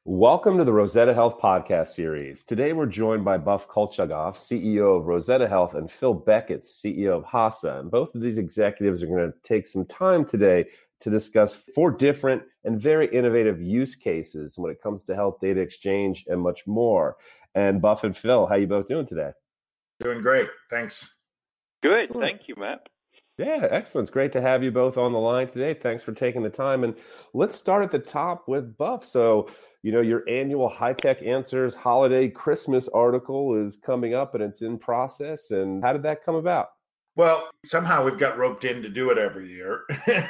Welcome to the Rosetta Health podcast series. Today we're joined by Buff Kolchagov, CEO of Rosetta Health, and Phil Beckett, CEO of HASA. And both of these executives are going to take some time today to discuss 4 different and very innovative use cases when it comes to health data exchange and much more. And Buff and Phil, how you both doing today? Doing great. Thanks. Good. Excellent. Thank you, Matt. Yeah, excellent. It's great to have you both on the line today. Thanks for taking the time. And let's start at the top with Buff. So, your annual High Tech Answers Holiday Christmas article is coming up and it's in process. And how did that come about? Well, somehow we've got roped in to do it every year.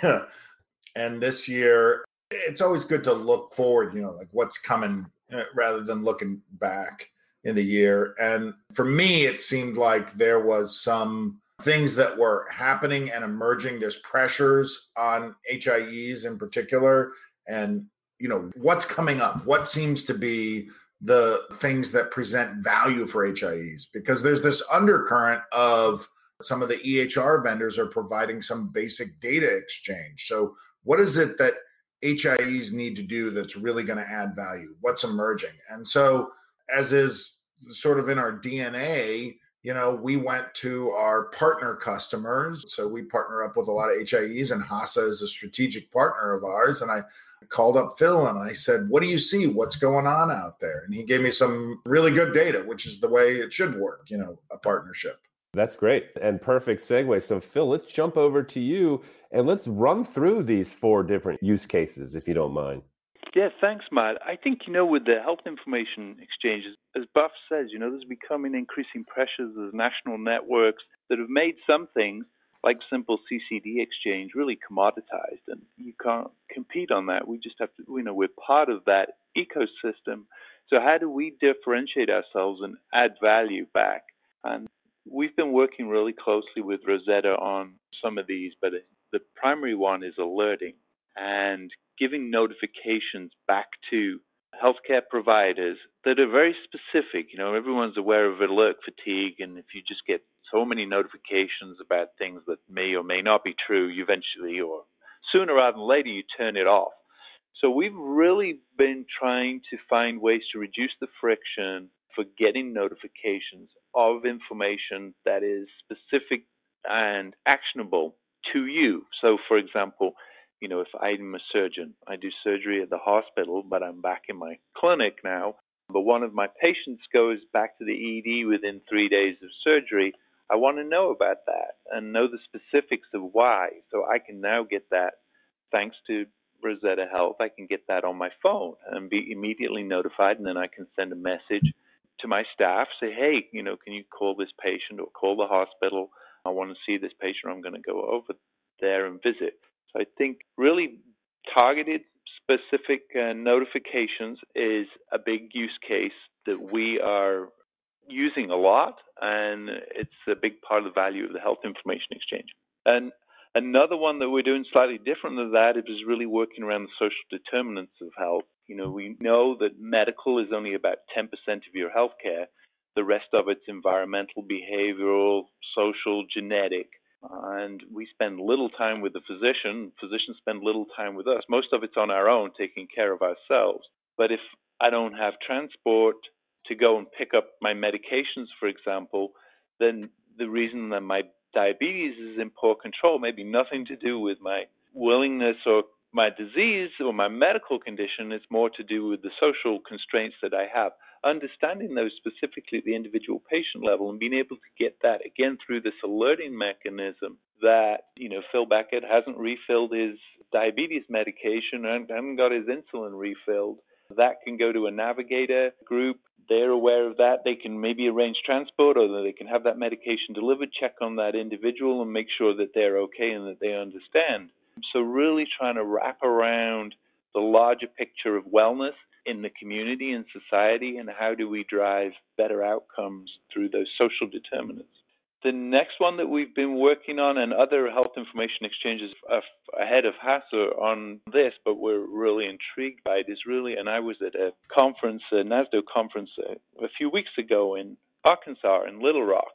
And this year, it's always good to look forward, like what's coming rather than looking back in the year. And for me, it seemed like there was some things that were happening and emerging. There's pressures on HIEs in particular. And, what's coming up? What seems to be the things that present value for HIEs? Because there's this undercurrent of some of the EHR vendors are providing some basic data exchange. So what is it that HIEs need to do that's really going to add value? What's emerging? And so, as is sort of in our DNA, we went to our partner customers. So we partner up with a lot of HIEs, and HASA is a strategic partner of ours. And I called up Phil and I said, what do you see? What's going on out there? And he gave me some really good data, which is the way it should work, a partnership. That's great and perfect segue. So Phil, let's jump over to you and let's run through these 4 different use cases, if you don't mind. Yeah, thanks, Matt. I think, with the health information exchanges, as Buff says, there's becoming increasing pressures as national networks that have made some things like simple CCD exchange really commoditized, and you can't compete on that. We just have to, we're part of that ecosystem. So how do we differentiate ourselves and add value back? And we've been working really closely with Rosetta on some of these, but the primary one is alerting and giving notifications back to healthcare providers that are very specific. Everyone's aware of alert fatigue, and if you just get so many notifications about things that may or may not be true, you eventually, or sooner rather than later, you turn it off. So we've really been trying to find ways to reduce the friction for getting notifications of information that is specific and actionable to you. So, for example, if I'm a surgeon, I do surgery at the hospital, but I'm back in my clinic now. But one of my patients goes back to the ED within 3 days of surgery. I want to know about that and know the specifics of why. So I can now get that thanks to Rosetta Health. I can get that on my phone and be immediately notified. And then I can send a message to my staff, say, hey, can you call this patient or call the hospital? I want to see this patient. I'm going to go over there and visit. So I think really targeted, specific notifications is a big use case that we are using a lot, and it's a big part of the value of the health information exchange. And another one that we're doing slightly different than that is really working around the social determinants of health. We know that medical is only about 10% of your healthcare. The rest of it's environmental, behavioral, social, genetic. And we spend little time with the physician. Physicians spend little time with us. Most of it's on our own, taking care of ourselves. But if I don't have transport to go and pick up my medications, for example, then the reason that my diabetes is in poor control may be nothing to do with my willingness or my disease or my medical condition. It's more to do with the social constraints that I have. Understanding those specifically at the individual patient level and being able to get that again through this alerting mechanism that, Phil Beckett hasn't refilled his diabetes medication and hasn't got his insulin refilled. That can go to a navigator group. They're aware of that. They can maybe arrange transport, or they can have that medication delivered, check on that individual and make sure that they're okay and that they understand. So really trying to wrap around the larger picture of wellness in the community and society, and how do we drive better outcomes through those social determinants. The next one that we've been working on, and other health information exchanges ahead of HASA on this, but we're really intrigued by it, is really, and I was at a conference, a NASDAQ conference a few weeks ago in Arkansas, in Little Rock,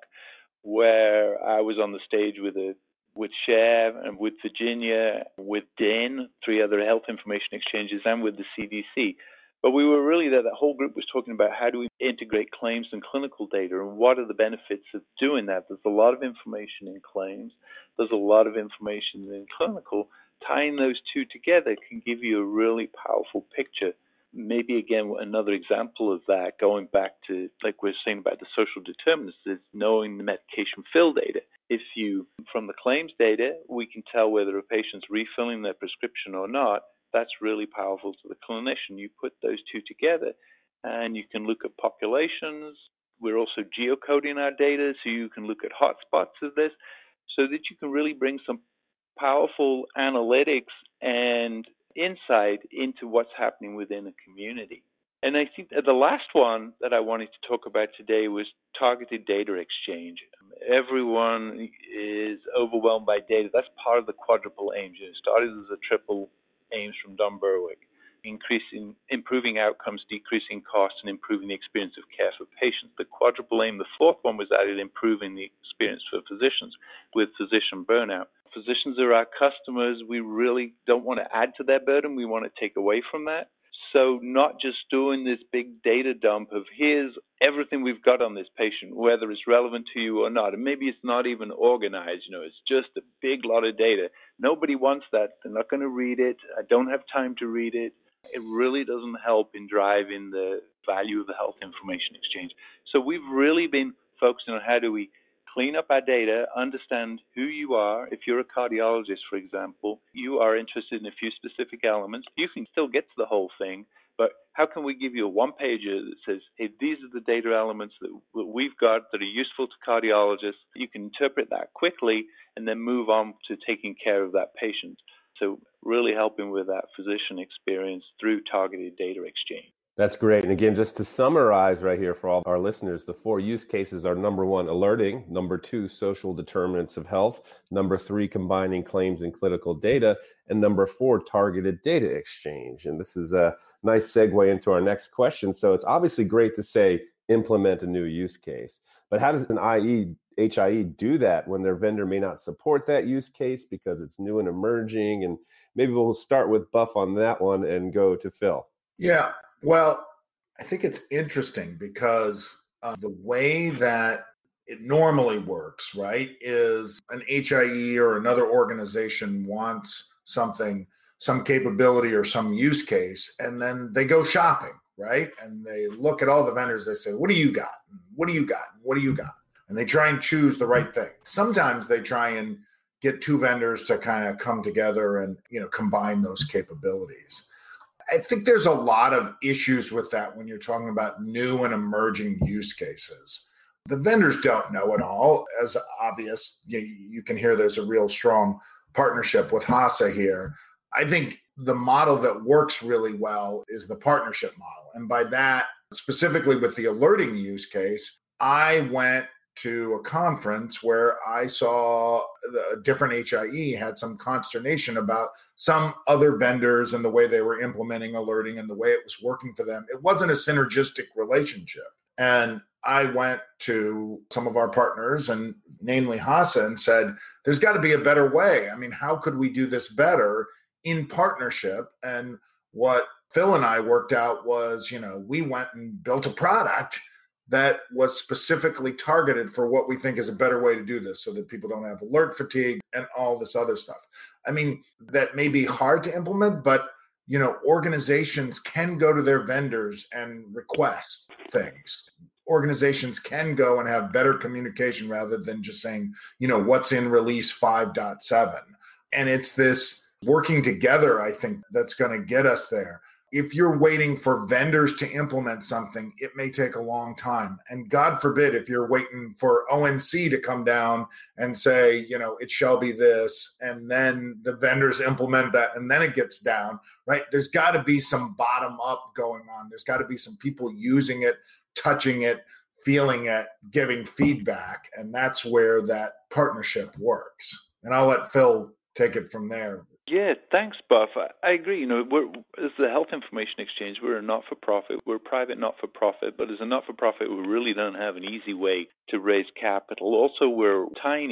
where I was on the stage with Share and with Virginia, with DIN, 3 other health information exchanges, and with the CDC. But we were really there, that whole group was talking about how do we integrate claims and clinical data and what are the benefits of doing that. There's a lot of information in claims. There's a lot of information in clinical. Tying those two together can give you a really powerful picture. Maybe, again, another example of that, going back to, like we're saying about the social determinants, is knowing the medication fill data. If you, from the claims data, we can tell whether a patient's refilling their prescription or not. That's really powerful to the clinician. You put those two together and you can look at populations. We're also geocoding our data, so you can look at hotspots of this so that you can really bring some powerful analytics and insight into what's happening within a community. And I think the last one that I wanted to talk about today was targeted data exchange. Everyone is overwhelmed by data. That's part of the quadruple aims. It started as a triple aims from Don Berwick: improving outcomes, decreasing costs, and improving the experience of care for patients. The quadruple aim, the fourth one, was added: improving the experience for physicians with physician burnout. Physicians are our customers. We really don't want to add to their burden. We want to take away from that. So not just doing this big data dump of here's everything we've got on this patient, whether it's relevant to you or not. And maybe it's not even organized, it's just a big lot of data. Nobody wants that. They're not going to read it. I don't have time to read it. It really doesn't help in driving the value of the health information exchange. So we've really been focusing on how do we clean up our data, understand who you are. If you're a cardiologist, for example, you are interested in a few specific elements. You can still get to the whole thing, but how can we give you a one-pager that says, hey, these are the data elements that we've got that are useful to cardiologists. You can interpret that quickly and then move on to taking care of that patient. So really helping with that physician experience through targeted data exchange. That's great. And again, just to summarize right here for all our listeners, the 4 use cases are: number 1, alerting; number 2, social determinants of health; number 3, combining claims and clinical data; and number 4, targeted data exchange. And this is a nice segue into our next question. So it's obviously great to say implement a new use case, but how does an HIE do that when their vendor may not support that use case because it's new and emerging? And maybe we'll start with Buff on that one and go to Phil. Yeah. Well, I think it's interesting because the way that it normally works, right, is an HIE or another organization wants something, some capability or some use case, and then they go shopping, right? And they look at all the vendors, they say, what do you got? What do you got? What do you got? And they try and choose the right thing. Sometimes they try and get 2 vendors to kind of come together and, combine those capabilities. I think there's a lot of issues with that when you're talking about new and emerging use cases. The vendors don't know it all. As obvious, you can hear there's a real strong partnership with HASA here. I think the model that works really well is the partnership model. And by that, specifically with the alerting use case, I went to a conference where I saw a different HIE had some consternation about some other vendors and the way they were implementing alerting and the way it was working for them. It wasn't a synergistic relationship. And I went to some of our partners, and namely HASA, and said, there's got to be a better way. I mean, how could we do this better in partnership? And what Phil and I worked out was, we went and built a product that was specifically targeted for what we think is a better way to do this so that people don't have alert fatigue and all this other stuff. I mean, that may be hard to implement, but, organizations can go to their vendors and request things. Organizations can go and have better communication rather than just saying, what's in release 5.7. And it's this working together, I think, that's going to get us there. If you're waiting for vendors to implement something, it may take a long time. And God forbid, if you're waiting for ONC to come down and say, it shall be this, and then the vendors implement that, and then it gets down, right? There's got to be some bottom up going on. There's got to be some people using it, touching it, feeling it, giving feedback. And that's where that partnership works. And I'll let Phil take it from there. Yeah, thanks, Buff. I agree. We're, as the Health Information Exchange, we're a not-for-profit. We're a private not-for-profit, but as a not-for-profit, we really don't have an easy way to raise capital. Also, we're tiny,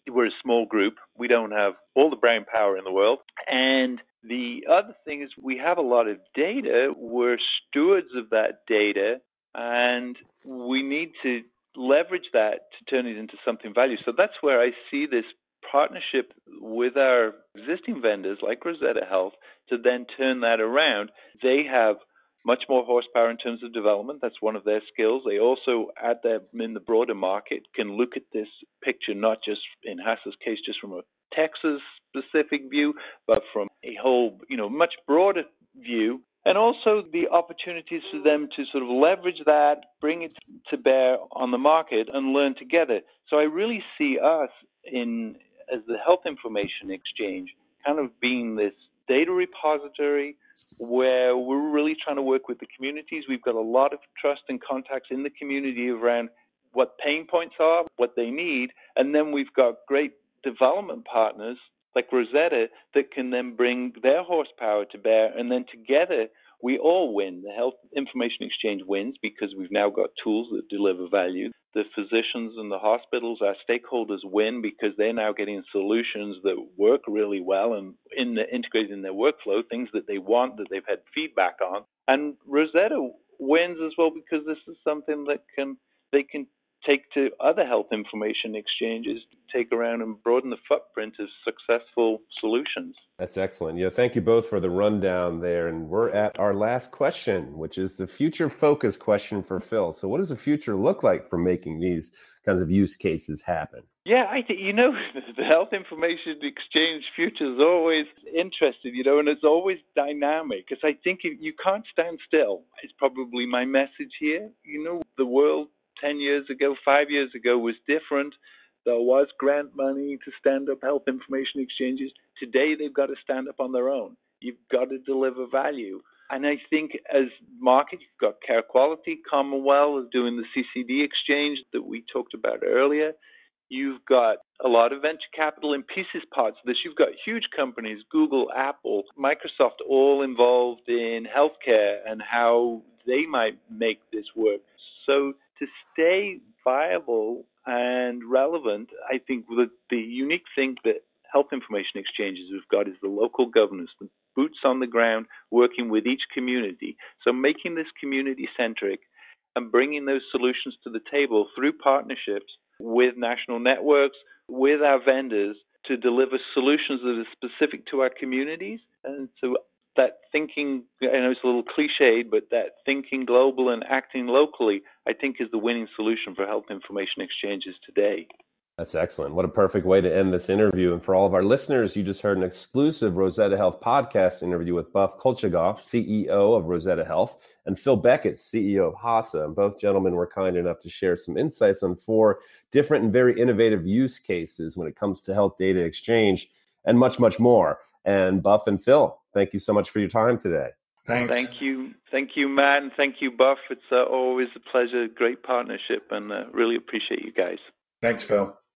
we're a small group. We don't have all the brain power in the world. And the other thing is we have a lot of data. We're stewards of that data, and we need to leverage that to turn it into something valuable. So that's where I see this partnership with our existing vendors like Rosetta Health to then turn that around. They have much more horsepower in terms of development. That's one of their skills. They also, in the broader market, can look at this picture, not just in Hasa's case, just from a Texas-specific view, but from a whole, much broader view. And also the opportunities for them to sort of leverage that, bring it to bear on the market and learn together. So I really see us as the Health Information Exchange kind of being this data repository where we're really trying to work with the communities. We've got a lot of trust and contacts in the community around what pain points are, what they need, and then we've got great development partners like Rosetta that can then bring their horsepower to bear, and then together we all win. The Health Information Exchange wins because we've now got tools that deliver value. The physicians and the hospitals, our stakeholders, win because they're now getting solutions that work really well and integrated in their workflow, things that they want, that they've had feedback on. And Rosetta wins as well because this is something that they can take to other health information exchanges, take around and broaden the footprint of successful solutions. That's excellent. Thank you both for the rundown there. And we're at our last question, which is the future focus question for Phil. So what does the future look like for making these kinds of use cases happen? Yeah, I think, the Health Information Exchange future is always interesting, and it's always dynamic. Because I think you can't stand still. It's probably my message here. The world 10 years ago, 5 years ago was different. There was grant money to stand up health information exchanges. Today, they've got to stand up on their own. You've got to deliver value. And I think as market, you've got Care Quality, Commonwealth is doing the CCD exchange that we talked about earlier. You've got a lot of venture capital in pieces parts of this. You've got huge companies, Google, Apple, Microsoft, all involved in healthcare and how they might make this work. So to stay viable and relevant, I think the unique thing that health information exchanges have got is the local governance, the boots on the ground, working with each community. So making this community-centric and bringing those solutions to the table through partnerships with national networks, with our vendors, to deliver solutions that are specific to our communities. And so that thinking, I know it's a little cliched, but that thinking global and acting locally, I think is the winning solution for health information exchanges today. That's excellent. What a perfect way to end this interview. And for all of our listeners, you just heard an exclusive Rosetta Health podcast interview with Buff Kolchagov, CEO of Rosetta Health, and Phil Beckett, CEO of Hasa. And both gentlemen were kind enough to share some insights on 4 different and very innovative use cases when it comes to health data exchange and much, much more. And Buff and Phil, thank you so much for your time today. Thanks. Thank you, Matt, and thank you, Buff. It's always a pleasure, great partnership, and really appreciate you guys. Thanks, Phil.